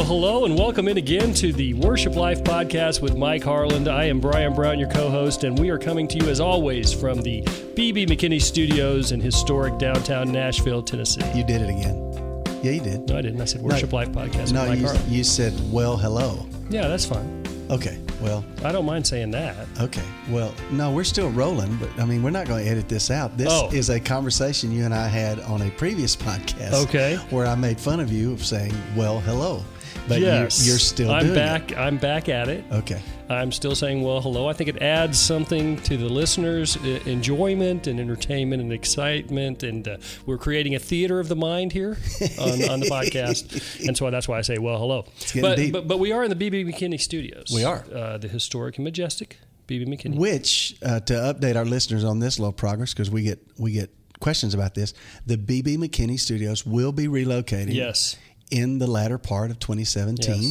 hello, and welcome in again to the Worship Life Podcast with Mike Harland. I am Brian Brown, your co-host, and we are coming to you, as always, from the B.B. McKinney Studios in historic downtown Nashville, Tennessee. You did it again. Yeah, you did. No, I didn't. I said Worship Life Podcast with Mike Harland. You said, well, hello. Yeah, that's fine. Okay, well. I don't mind saying that. Okay, well, no, we're still rolling, but, I mean, we're not going to edit this out. This is a conversation you and I had on a previous podcast where I made fun of you of saying, well, hello. But yes, you're still doing it. I'm back at it. Okay. I'm still saying, well, hello. I think it adds something to the listeners' enjoyment and entertainment and excitement. And we're creating a theater of the mind here on the podcast. And so that's why I say, well, hello. It's getting deep. But we are in the B.B. McKinney Studios. We are. The historic and majestic B.B. McKinney. Which, to update our listeners on this little progress, because we get questions about this, the B.B. McKinney Studios will be relocating. Yes. In the latter part of 2017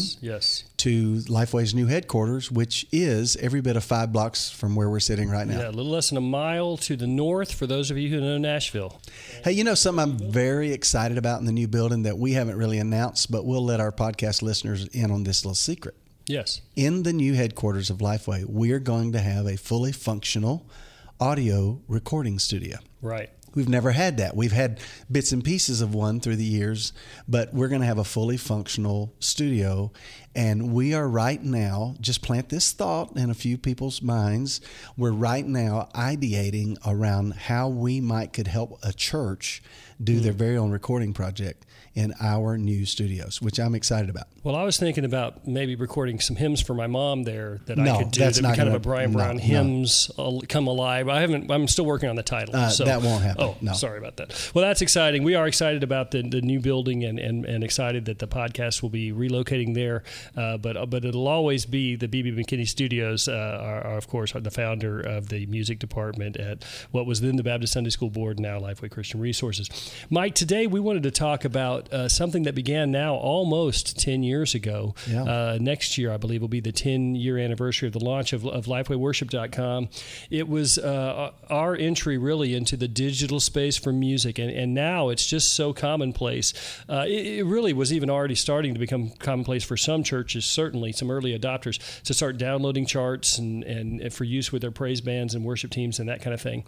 to Lifeway's new headquarters, which is every bit of 5 blocks from where we're sitting right now. Yeah, a little less than a mile to the north for those of you who know Nashville. Hey, you know something I'm very excited about in the new building that we haven't really announced, but we'll let our podcast listeners in on this little secret. Yes. In the new headquarters of Lifeway, we're going to have a fully functional audio recording studio. Right. We've never had that. We've had bits and pieces of one through the years, but we're going to have a fully functional studio. And we are right now, just plant this thought in a few people's minds, we're right now ideating around how we could help a church do their very own recording project in our new studios, which I'm excited about. Well, I was thinking about maybe recording some hymns for my mom there that I could do. That's not kind of a Brian Brown hymns come alive. I'm still working on the title. So that won't happen. Oh, no. Sorry about that. Well, that's exciting. We are excited about the new building and excited that the podcast will be relocating there. But it'll always be the B.B. McKinney Studios. Are of course the founder of the music department at what was then the Baptist Sunday School Board, now Lifeway Christian Resources. Mike, today we wanted to talk about something that began now almost 10 years ago. Yeah. Next year, I believe, will be the 10-year anniversary of the launch of LifewayWorship.com. It was our entry really into the digital space for music, and now it's just so commonplace. It really was even already starting to become commonplace for some churches, certainly some early adopters, to start downloading charts and for use with their praise bands and worship teams and that kind of thing.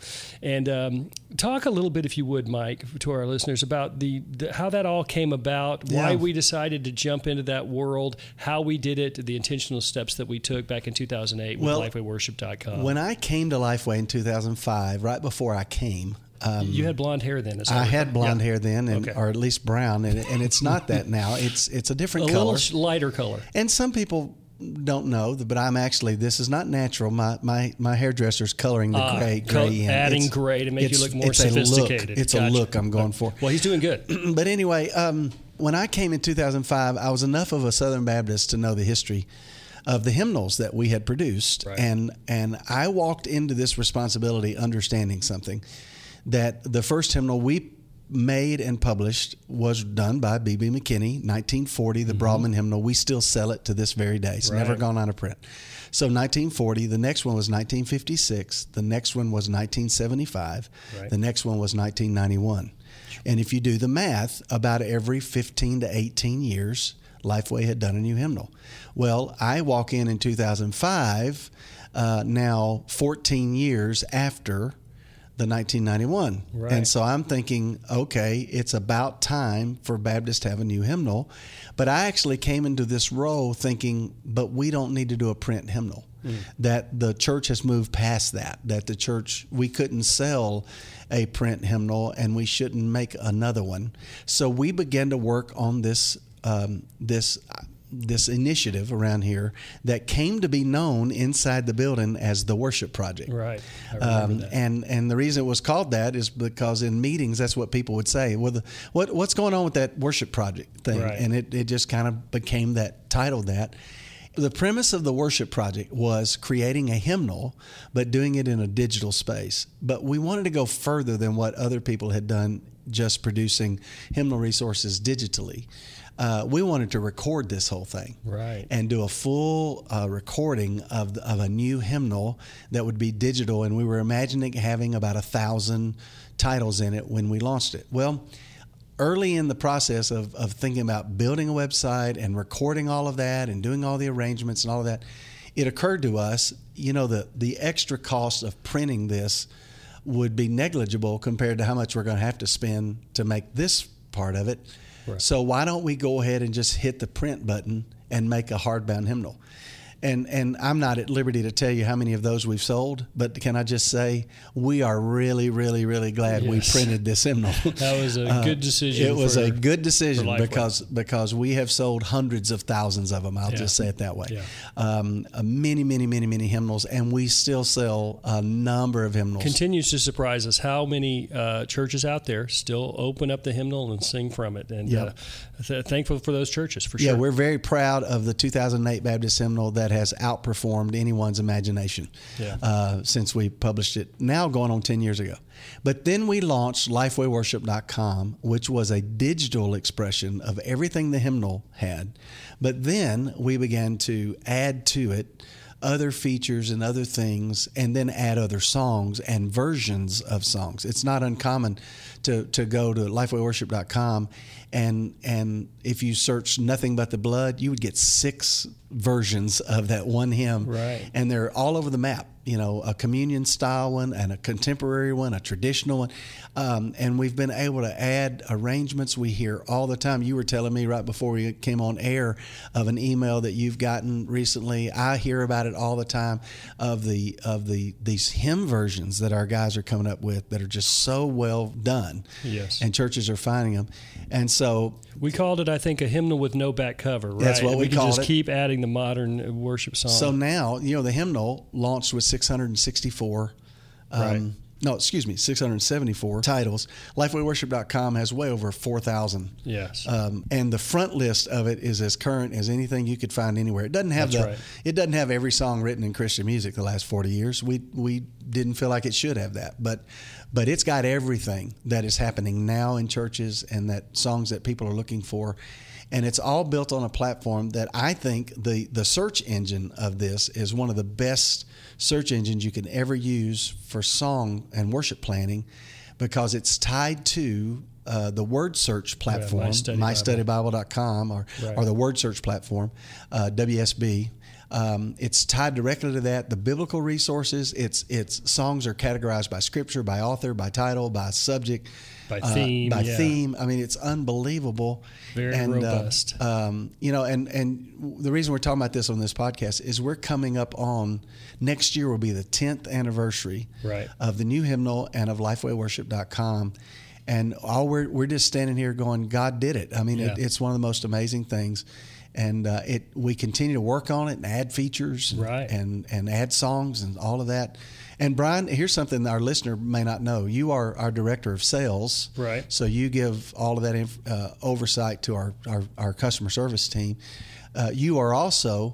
And talk a little bit, if you would, Mike, to our listeners about how that all came about, why we decided to jump into that world, how we did it, the intentional steps that we took back in 2008 with LifewayWorship.com. When I came to Lifeway in 2005, right before I came, you had blonde hair then. I had blonde hair then, or at least brown, and it's not that now. It's a different color, a little lighter color. And some people don't know, but I'm actually, this is not natural. My hairdresser's coloring the gray in. Adding gray to make you look more sophisticated. It's a look I'm going for. Well, he's doing good. But anyway, when I came in 2005, I was enough of a Southern Baptist to know the history of the hymnals that we had produced. Right. And I walked into this responsibility understanding something, that the first hymnal we made and published was done by B.B. McKinney, 1940, the Broadman hymnal. We still sell it to this very day. It's never gone out of print. So 1940, the next one was 1956, the next one was 1975, the next one was 1991. And if you do the math, about every 15 to 18 years, Lifeway had done a new hymnal. Well, I walk in 2005, now 14 years after the 1991. Right. And so I'm thinking, okay, it's about time for Baptist to have a new hymnal. But I actually came into this role thinking, but we don't need to do a print hymnal. That the church has moved past that the church, we couldn't sell a print hymnal and we shouldn't make another one. So we began to work on this initiative around here that came to be known inside the building as the Worship Project. Right. I remember that. And the reason it was called that is because in meetings, that's what people would say. Well, what's going on with that Worship Project thing? Right. And it just kind of became that title that. The premise of the Worship Project was creating a hymnal, but doing it in a digital space. But we wanted to go further than what other people had done, just producing hymnal resources digitally. We wanted to record this whole thing, and do a full recording of a new hymnal that would be digital. And we were imagining having about 1,000 titles in it when we launched it. Well, early in the process of thinking about building a website and recording all of that and doing all the arrangements and all of that, it occurred to us, the extra cost of printing this would be negligible compared to how much we're going to have to spend to make this part of it. Right. So why don't we go ahead and just hit the print button and make a hardbound hymnal? And I'm not at liberty to tell you how many of those we've sold, but can I just say we are really, really, really glad we printed this hymnal. That was a good decision. It was a good decision because we have sold hundreds of thousands of them. I'll just say it that way. Yeah. Many, many, many, many hymnals, and we still sell a number of hymnals. Continues to surprise us how many churches out there still open up the hymnal and sing from it. And thankful for those churches, for sure. Yeah, we're very proud of the 2008 Baptist hymnal that has outperformed anyone's imagination since we published it, now going on 10 years ago. But then we launched LifeWayWorship.com, which was a digital expression of everything the hymnal had. But then we began to add to it other features and other things, and then add other songs and versions of songs. It's not uncommon to go to LifeWayWorship.com and if you search Nothing But the Blood, you would get 6 versions of that one hymn. Right. And they're all over the map. A communion style one and a contemporary one, a traditional one. And we've been able to add arrangements. We hear all the time. You were telling me right before we came on air of an email that you've gotten recently. I hear about it all the time of these hymn versions that our guys are coming up with that are just so well done. Yes. And churches are finding them. And so we called it, I think, a hymnal with no back cover, right? That's what we called it. We can just keep adding the modern worship song. So now, the hymnal launched with 664 674 titles. LifeWayWorship.com has way over 4,000. Yes. And the front list of it is as current as anything you could find anywhere. It doesn't have It doesn't have every song written in Christian music the last 40 years. We didn't feel like it should have that, but it's got everything that is happening now in churches and that songs that people are looking for. And it's all built on a platform that I think the search engine of this is one of the best search engines you can ever use for song and worship planning, because it's tied to the word search platform, mystudybible.com or the word search platform, WSB. It's tied directly to that. The biblical resources, its songs are categorized by scripture, by author, by title, by subject, by theme. Theme. I mean, it's unbelievable. Very robust. And the reason we're talking about this on this podcast is we're coming up on, next year will be the 10th anniversary of the new hymnal and of LifeWayWorship.com. And we're just standing here going, God did it. I mean, it's one of the most amazing things. And we continue to work on it and add features and add songs and all of that. And Brian, here's something our listener may not know. You are our director of sales. Right. So you give all of that oversight to our customer service team. You are also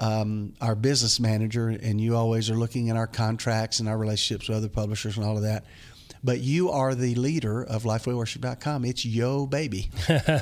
our business manager, and you always are looking at our contracts and our relationships with other publishers and all of that. But you are the leader of LifeWayWorship.com. It's yo baby.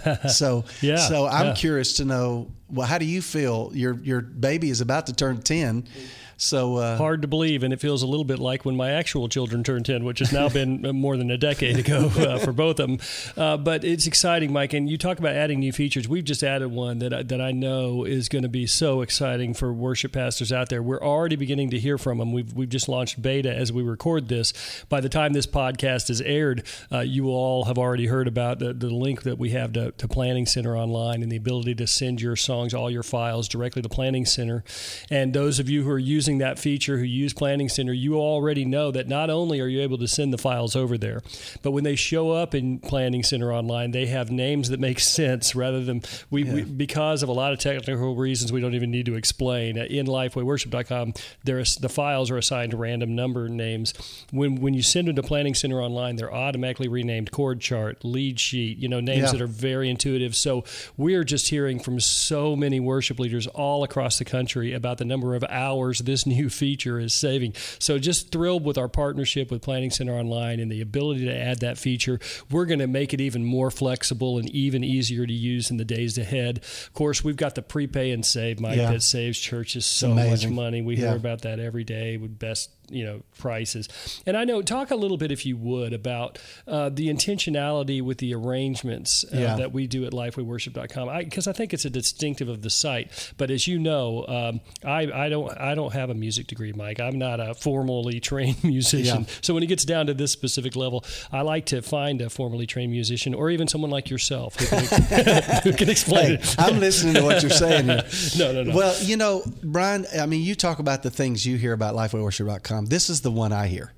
So I'm curious to know, well, how do you feel? Your baby is about to turn 10. So hard to believe, and it feels a little bit like when my actual children turned 10, which has now been more than a decade ago for both of them. But it's exciting, Mike. And you talk about adding new features. We've just added one that I know is going to be so exciting for worship pastors out there. We're already beginning to hear from them. We've just launched beta as we record this. By the time this podcast is aired, you will all have already heard about the link that we have to Planning Center online and the ability to send your songs, all your files directly to Planning Center. And those of you who are using that feature, who use Planning Center, you already know that not only are you able to send the files over there, but when they show up in Planning Center online, they have names that make sense rather than we because of a lot of technical reasons we don't even need to explain. In LifeWayWorship.com, the files are assigned to random number names. When you send them to Planning Center online, they're automatically renamed chord chart, lead sheet, names that are very intuitive. So we're just hearing from so many worship leaders all across the country about the number of hours this new feature is saving. So just thrilled with our partnership with Planning Center Online and the ability to add that feature. We're going to make it even more flexible and even easier to use in the days ahead. Of course, we've got the prepay and save, Mike, that saves churches so much money. We hear about that every day with best prices. And I know, talk a little bit, if you would, about the intentionality with the arrangements that we do at LifeWayWorship.com, because I think it's a distinctive of the site. But as you know, I don't have a music degree, Mike. I'm not a formally trained musician. Yeah. So when it gets down to this specific level, I like to find a formally trained musician, or even someone like yourself who can explain it. I'm listening to what you're saying here. No. Well, Brian, I mean, you talk about the things you hear about LifeWayWorship.com. This is the one I hear.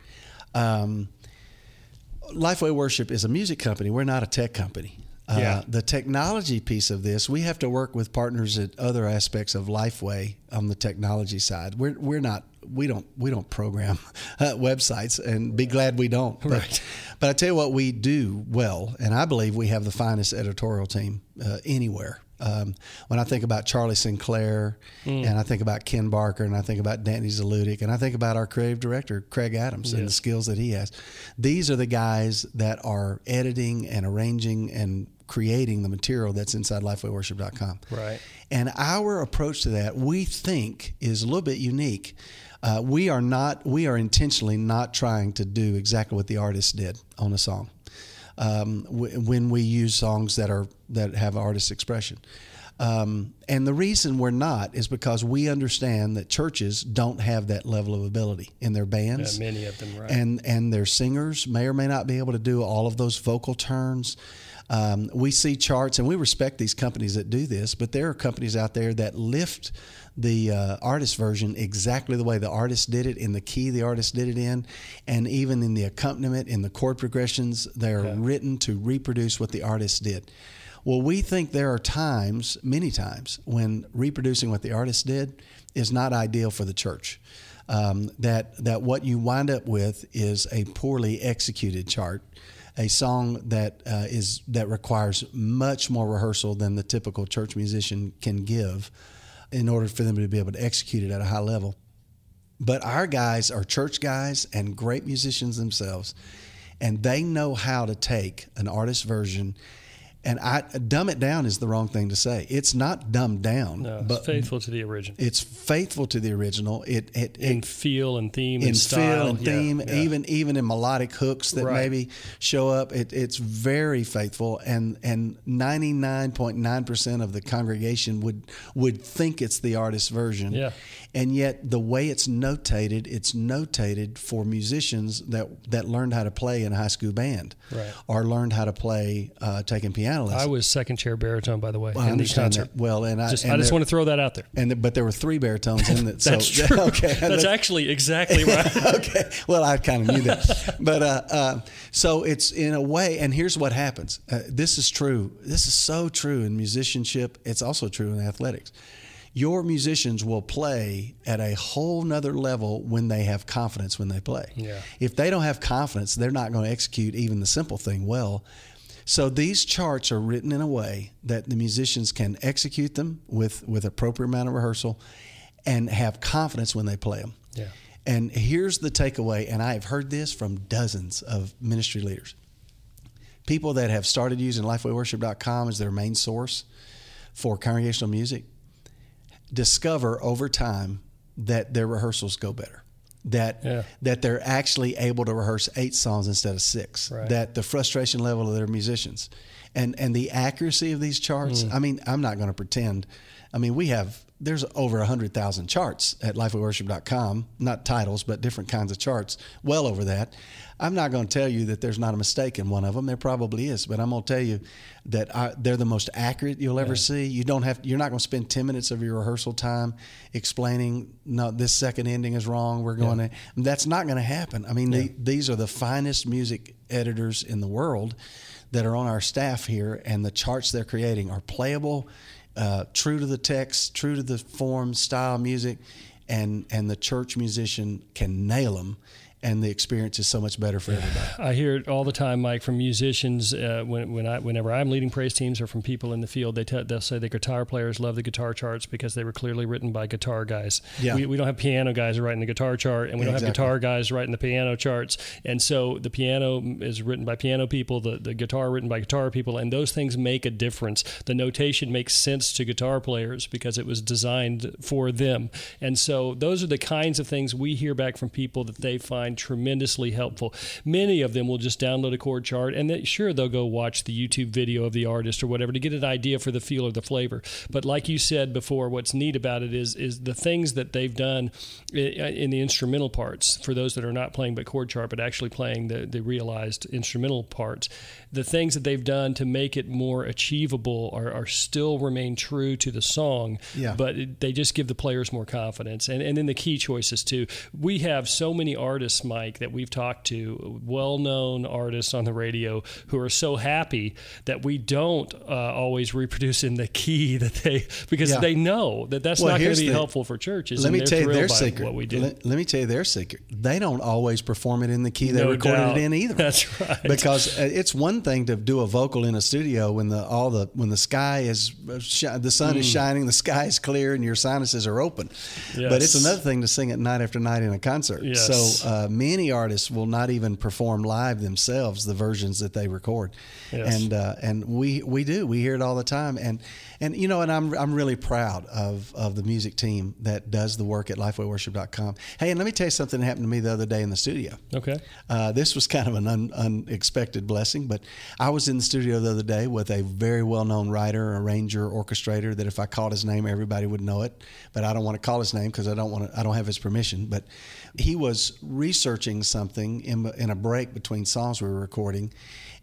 Lifeway Worship is a music company. We're not a tech company. The technology piece of this, we have to work with partners at other aspects of Lifeway on the technology side. We don't program websites, and be glad we don't. But I tell you what we do well, and I believe we have the finest editorial team anywhere. When I think about Charlie Sinclair, and I think about Ken Barker, and I think about Danny Zaludik, and I think about our creative director, Craig Adams, and the skills that he has. These are the guys that are editing and arranging and creating the material that's inside LifeWayWorship.com. Right. And our approach to that, we think, is a little bit unique. We are intentionally not trying to do exactly what the artist did on a song. When we use songs that have artist expression. And the reason we're not is because we understand that churches don't have that level of ability in their bands. Yeah, many of them, right. And their singers may or may not be able to do all of those vocal turns. We see charts, and we respect these companies that do this, but there are companies out there that lift the artist version exactly the way the artist did it, in the key the artist did it in, and even in the accompaniment, in the chord progressions, they're written to reproduce what the artist did. Well, we think there are times, many times, when reproducing what the artist did is not ideal for the church. That what you wind up with is a poorly executed chart, a song that requires much more rehearsal than the typical church musician can give in order for them to be able to execute it at a high level. But our guys are church guys and great musicians themselves, and they know how to take an artist version. And dumb it down is the wrong thing to say. It's not dumbed down. No, it's faithful to the original. It's faithful to the original. In feel and theme and style. In feel and theme, even in melodic hooks that maybe show up. It's very faithful, and 99.9% of the congregation would think it's the artist's version. Yeah. And yet the way it's notated for musicians that learned how to play in a high school band, or learned how to play taking piano lessons. I was second chair baritone, by the way, I in the concert. That. Well, I just want to throw that out there. But there were 3 baritones in it. That's true. Okay, that's actually exactly right. Okay. Well, I kind of knew that. But so it's in a way, and here's what happens. This is true. This is so true in musicianship. It's also true in athletics. Your musicians will play at a whole nother level when they have confidence when they play. Yeah. If they don't have confidence, they're not going to execute even the simple thing well. So these charts are written in a way that the musicians can execute them with appropriate amount of rehearsal and have confidence when they play them. Yeah. And here's the takeaway, and I have heard this from dozens of ministry leaders. People that have started using LifeWayWorship.com as their main source for congregational music discover over time that their rehearsals go better. That they're actually able to rehearse 8 songs instead of 6. Right. That the frustration level of their musicians and the accuracy of these charts. I mean, I'm not going to pretend. I mean, there's over 100,000 charts at LifeWayWorship.com, not titles, but different kinds of charts, well over that. I'm not going to tell you that there's not a mistake in one of them. There probably is, but I'm going to tell you that they're the most accurate you'll ever see. You're not going to spend 10 minutes of your rehearsal time explaining, no, this second ending is wrong. We're going to. That's not going to happen. I mean, these are the finest music editors in the world that are on our staff here, and the charts they're creating are playable, true to the text, true to the form, style, music, and the church musician can nail them. and the experience is so much better for everybody. I hear it all the time, Mike, from musicians. Whenever I'm leading praise teams, or from people in the field, they'll say the guitar players love the guitar charts because they were clearly written by guitar guys. Yeah. We don't have piano guys writing the guitar chart, and we don't have guitar guys writing the piano charts. And so the piano is written by piano people, the guitar written by guitar people, and those things make a difference. The notation makes sense to guitar players because it was designed for them. And so those are the kinds of things we hear back from people that they find tremendously helpful. Many of them will just download a chord chart, and they'll go watch the YouTube video of the artist or whatever to get an idea for the feel or the flavor. But like you said before, what's neat about it is the things that they've done in the instrumental parts, for those that are not playing but chord chart, but actually playing the realized instrumental parts. The things that they've done to make it more achievable are still remain true to the song, but they just give the players more confidence. And then the key choices, too. We have so many artists, Mike, that we've talked to, well-known artists on the radio, who are so happy that we don't always reproduce in the key that because they know that's not going to be helpful for churches. Let me tell you their secret. What we do. Let me tell you their secret. They don't always perform it in the key they recorded it in either. That's right. Because it's one thing to do a vocal in a studio when the sky is the sun is shining, the sky is clear, and your sinuses are open. Yes. But it's another thing to sing it night after night in a concert. Yes. So many artists will not even perform live themselves the versions that they record. Yes. And we do. We hear it all the time. And I'm really proud of the music team that does the work at LifeWayWorship.com. Hey, and let me tell you something that happened to me the other day in the studio. Okay. This was kind of an unexpected blessing, but I was in the studio the other day with a very well-known writer, arranger, orchestrator that if I called his name, everybody would know it. But I don't want to call his name because I don't have his permission. But he was researching something in a break between songs we were recording.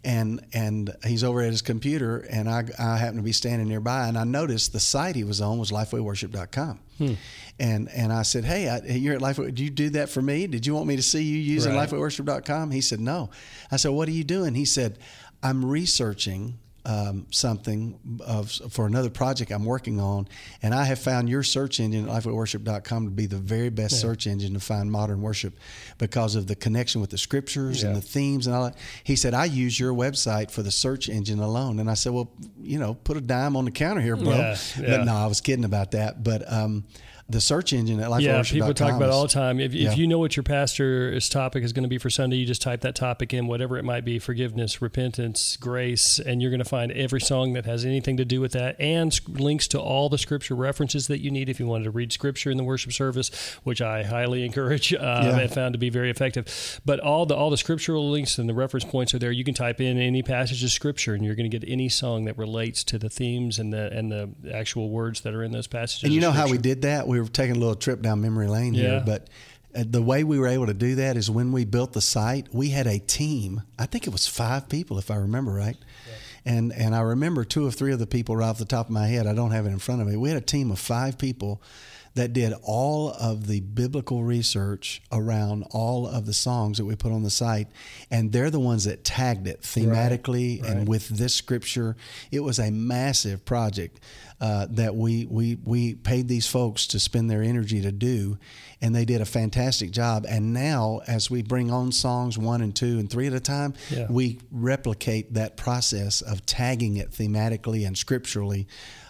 And he's over at his computer, and I happened to be standing nearby, and I noticed the site he was on was LifeWayWorship.com. And I said, hey, you're at Lifeway. Do you do that for me? Did you want me to see you using LifeWayWorship.com? He said, no. I said, what are you doing? He said, I'm researching something for another project I'm working on, and I have found your search engine at LifeWayWorship.com to be the very best search engine to find modern worship because of the connection with the scriptures and the themes and all that. He said, I use your website for the search engine alone. And I said, well, put a dime on the counter here, bro. Yeah. But no, I was kidding about that. But the search engine at LifeWayWorship.com. Yeah, people talk about it all the time. If you know what your pastor's topic is going to be for Sunday, you just type that topic in, whatever it might be, forgiveness, repentance, grace, and you're going to find every song that has anything to do with that, and links to all the scripture references that you need if you wanted to read scripture in the worship service, which I highly encourage and found to be very effective. But all the scriptural links and the reference points are there. You can type in any passage of scripture, and you're going to get any song that relates to the themes and the actual words that are in those passages. And you know how we did that? We were taking a little trip down memory lane here, but the way we were able to do that is when we built the site, we had a team. I think it was 5 people, if I remember right. Yeah. And I remember 2 or 3 of the people right off the top of my head. I don't have it in front of me. We had a team of 5 people that did all of the biblical research around all of the songs that we put on the site, and they're the ones that tagged it thematically and with this scripture. It was a massive project that we paid these folks to spend their energy to do, and they did a fantastic job. And now, as we bring on songs 1 and 2 and 3 at a time, we replicate that process of tagging it thematically and scripturally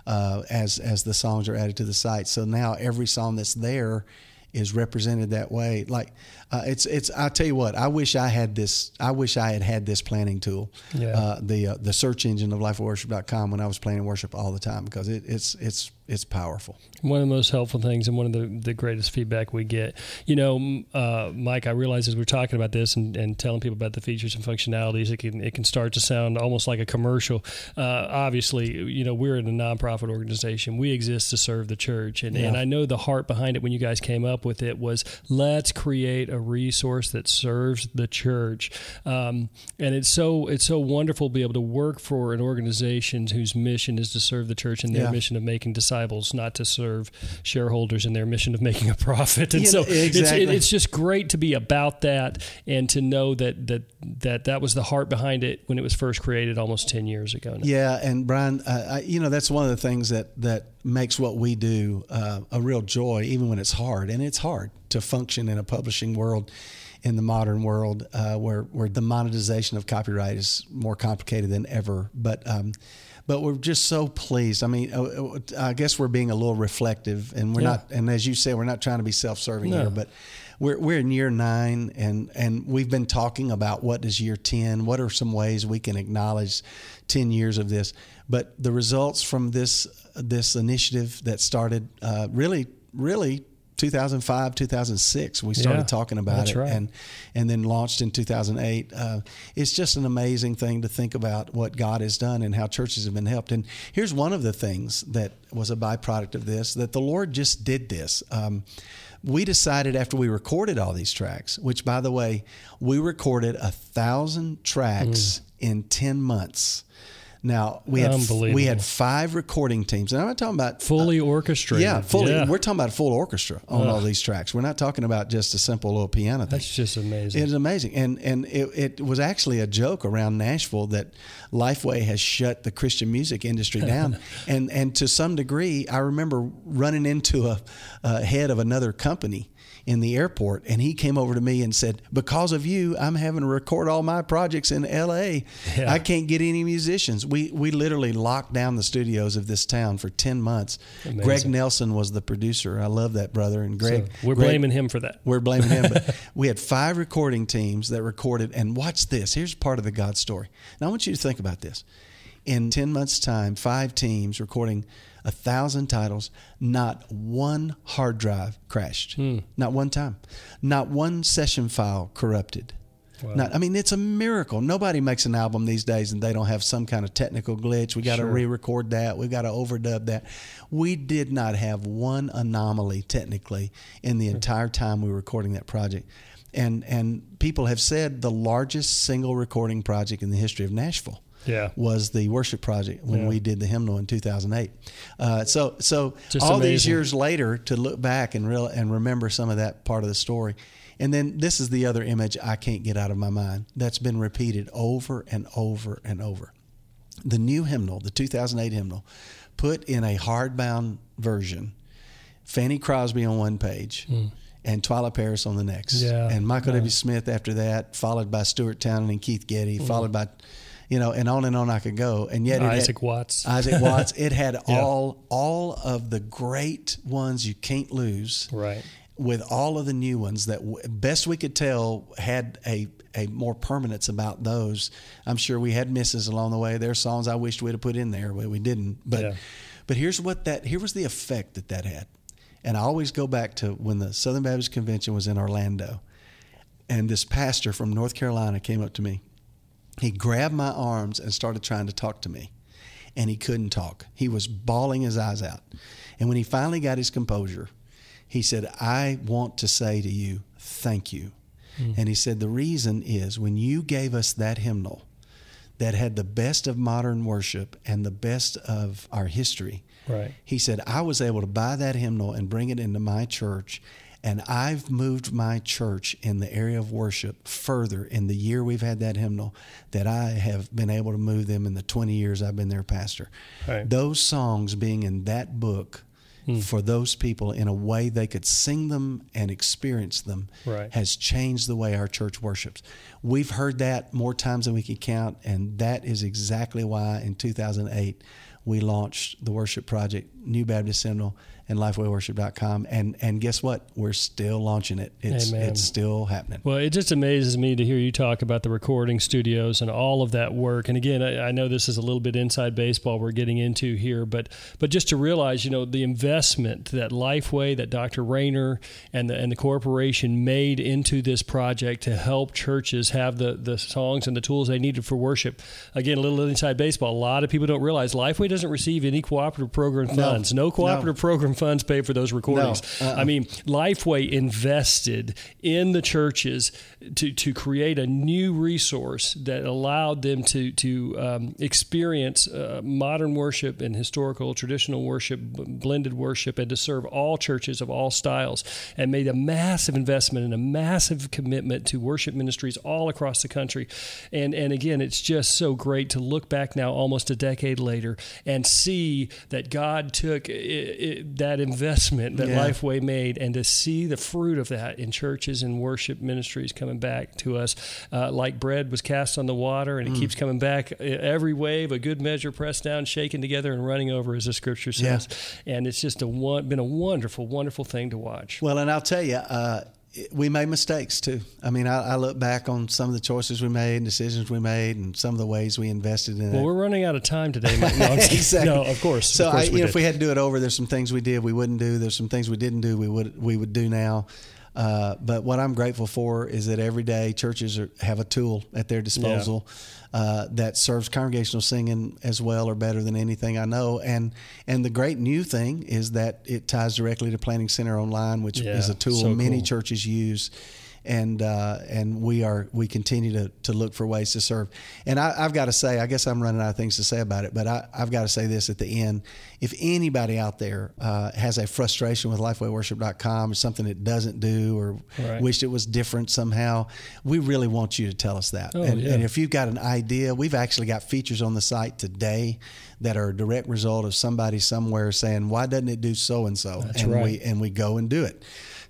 as the songs are added to the site. So now every song that's there is represented that way. Like it's. I'll tell you what. I wish I had this. I wish I had this planning tool. The search engine of LifeWayWorship.com when I was planning worship all the time, because it's powerful. One of the most helpful things and one of the greatest feedback we get. Mike, I realize as we're talking about this and telling people about the features and functionalities, it can start to sound almost like a commercial. Obviously, we're in a nonprofit organization. We exist to serve the church, and I know the heart behind it when you guys came up with it was, let's create a resource that serves the church. And it's so wonderful to be able to work for an organization whose mission is to serve the church and their mission of making disciples disciples, not to serve shareholders in their mission of making a profit. And so exactly. it's just great to be about that and to know that was the heart behind it when it was first created almost 10 years ago now. Yeah, and Brian, that's one of the things that makes what we do a real joy, even when it's hard. And it's hard to function in a publishing world, in the modern world, where the monetization of copyright is more complicated than ever. But we're just so pleased. I mean, I guess we're being a little reflective, and we're not. And as you say, we're not trying to be self-serving here, but we're in year 9, and we've been talking about what is year 10. What are some ways we can acknowledge 10 years of this? But the results from this initiative that started really 2005, 2006, we started talking about it, right. and then launched in 2008. It's just an amazing thing to think about what God has done and how churches have been helped. And here's one of the things that was a byproduct of this, that the Lord just did this. We decided after we recorded all these tracks, which, by the way, we recorded 1,000 tracks in 10 months. Now, we had 5 recording teams. And I'm not talking about fully orchestrated. Yeah, fully. Yeah. We're talking about full orchestra on all these tracks. We're not talking about just a simple little piano thing. That's just amazing. It's amazing. And it was actually a joke around Nashville that Lifeway has shut the Christian music industry down. and to some degree, I remember running into a head of another company in the airport, and he came over to me and said, because of you, I'm having to record all my projects in L.A. Yeah. I can't get any musicians. We literally locked down the studios of this town for 10 months. Amazing. Greg Nelson was the producer. I love that brother. And Greg, so we're blaming him for that. We're blaming him. But we had 5 recording teams that recorded, and watch this. Here's part of the God story. Now I want you to think about this. In 10 months' time, 5 teams recording 1,000 titles, not one hard drive crashed. Not one time. Not one session file corrupted. Wow. It's a miracle. Nobody makes an album these days and they don't have some kind of technical glitch. We got to re-record that. We got to overdub that. We did not have one anomaly technically in the entire time we were recording that project. And people have said the largest single recording project in the history of Nashville. Was the worship project when we did the hymnal in 2008. So just all amazing. These years later, to look back and remember some of that part of the story. And then this is the other image I can't get out of my mind that's been repeated over and over and over. The new hymnal, the 2008 hymnal, put in a hardbound version, Fanny Crosby on one page, and Twyla Paris on the next. And Michael W. Smith after that, followed by Stuart Townend and Keith Getty, followed by... and on I could go. And yet Isaac Watts. It had all of the great ones you can't lose. Right. With all of the new ones that best we could tell had a more permanence about those. I'm sure we had misses along the way. There are songs I wished we'd have put in there, but we didn't. But here was the effect that had. And I always go back to when the Southern Baptist Convention was in Orlando, and this pastor from North Carolina came up to me. He grabbed my arms and started trying to talk to me, and he couldn't talk. He was bawling his eyes out. And when he finally got his composure, he said, I want to say to you, thank you. And he said, the reason is when you gave us that hymnal that had the best of modern worship and the best of our history, he said, I was able to buy that hymnal and bring it into my church. And I've moved my church in the area of worship further in the year we've had that hymnal that I have been able to move them in the 20 years I've been their pastor. Right. Those songs being in that book for those people in a way they could sing them and experience them has changed the way our church worships. We've heard that more times than we can count, and that is exactly why in 2008 we launched the worship project, New Baptist Hymnal, and LifeWayWorship.com. And guess what? We're still launching it. It's still happening. Well, it just amazes me to hear you talk about the recording studios and all of that work. And again, I know this is a little bit inside baseball we're getting into here, but just to realize, the investment that Lifeway, that Dr. Rayner and the corporation made into this project to help churches have the songs and the tools they needed for worship. Again, a little inside baseball. A lot of people don't realize Lifeway doesn't receive any cooperative program funds. No cooperative program funds pay for those recordings. No. I mean, Lifeway invested in the churches to create a new resource that allowed them to experience modern worship and historical, traditional worship, blended worship, and to serve all churches of all styles, and made a massive investment and a massive commitment to worship ministries all across the country. And again, it's just so great to look back now almost a decade later and see that God took that investment that Lifeway made, and to see the fruit of that in churches and worship ministries coming back to us like bread was cast on the water, and it keeps coming back. Every wave, a good measure pressed down, shaken together, and running over, as the scripture says. And it's just been a wonderful, wonderful thing to watch. Well, and I'll tell you, we made mistakes too. I mean, I look back on some of the choices we made and decisions we made and some of the ways we invested in it. Well, we're running out of time today, Mike. No, exactly. No, of course. So, of course if we had to do it over, there's some things we did we wouldn't do. There's some things we didn't do we would do now. But what I'm grateful for is that every day churches have a tool at their disposal that serves congregational singing as well or better than anything I know. And the great new thing is that it ties directly to Planning Center Online, which is a tool many churches use. And we continue to look for ways to serve. And I've got to say, I guess I'm running out of things to say about it, but I've got to say this at the end. If anybody out there has a frustration with LifewayWorship.com or something it doesn't do or wished it was different somehow, we really want you to tell us that. And if you've got an idea, we've actually got features on the site today that are a direct result of somebody somewhere saying, why doesn't it do so-and-so? And we go and do it.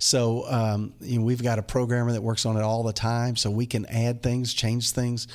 So we've got a programmer that works on it all the time, so we can add things, change things,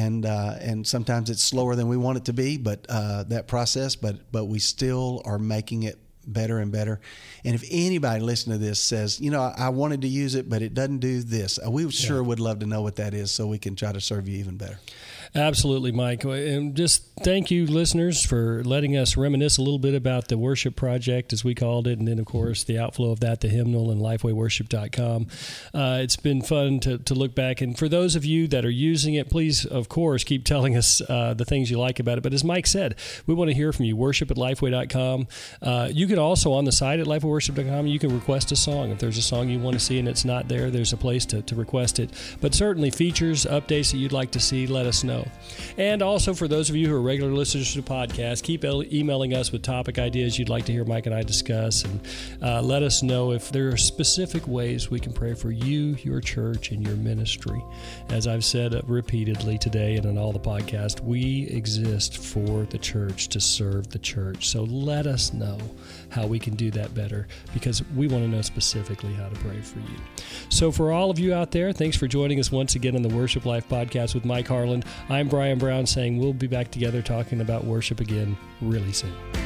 and sometimes it's slower than we want it to be. But that process, but we still are making it better and better. And if anybody listening to this says, I wanted to use it, but it doesn't do this, we sure would love to know what that is, so we can try to serve you even better. Absolutely, Mike. And just thank you, listeners, for letting us reminisce a little bit about the worship project, as we called it, and then, of course, the outflow of that, the hymnal, and LifewayWorship.com. It's been fun to look back. And for those of you that are using it, please, of course, keep telling us the things you like about it. But as Mike said, we want to hear from you. Worship@Lifeway.com. You can also, on the site at LifewayWorship.com, you can request a song. If there's a song you want to see and it's not there, there's a place to request it. But certainly features, updates that you'd like to see, let us know. And also, for those of you who are regular listeners to the podcast, keep emailing us with topic ideas you'd like to hear Mike and I discuss, and let us know if there are specific ways we can pray for you, your church, and your ministry. As I've said repeatedly today and on all the podcasts, we exist for the church, to serve the church. So let us know how we can do that better, because we want to know specifically how to pray for you. So for all of you out there, thanks for joining us once again on the Worship Life Podcast with Mike Harland. I'm Brian Brown, saying we'll be back together talking about worship again really soon.